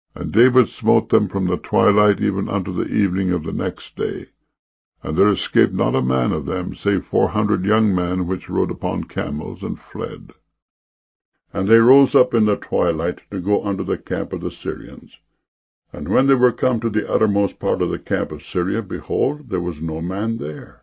And David smote them from the twilight even unto the evening of the next day. And there escaped not a man of them, save 400 young men which rode upon camels, and fled. And they rose up in the twilight to go unto the camp of the Syrians. And when they were come to the uttermost part of the camp of Syria, behold, there was no man there.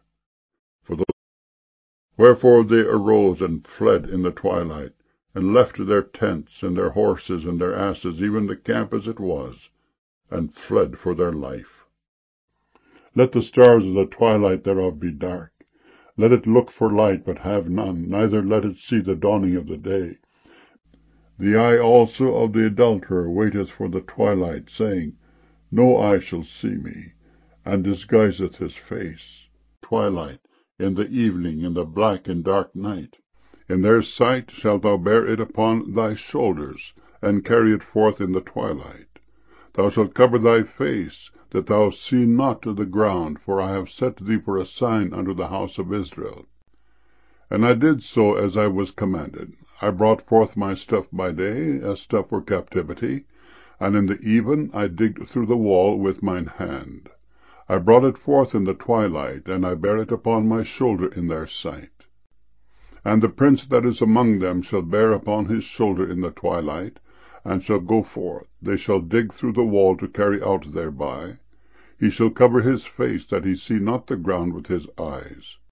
Wherefore they arose and fled in the twilight, and left their tents, and their horses, and their asses, even the camp as it was, and fled for their life. Let the stars of the twilight thereof be dark. Let it look for light, but have none, neither let it see the dawning of the day. The eye also of the adulterer waiteth for the twilight, saying, No eye shall see me, and disguiseth his face. Twilight, in the evening, in the black and dark night. In their sight shalt thou bear it upon thy shoulders, and carry it forth in the twilight. Thou shalt cover thy face, that thou see not to the ground, for I have set thee for a sign unto the house of Israel. And I did so as I was commanded. I brought forth my stuff by day, as stuff for captivity, and in the even I digged through the wall with mine hand. I brought it forth in the twilight, and I bare it upon my shoulder in their sight. And the prince that is among them shall bear upon his shoulder in the twilight, and shall go forth. They shall dig through the wall to carry out thereby. He shall cover his face, that he see not the ground with his eyes.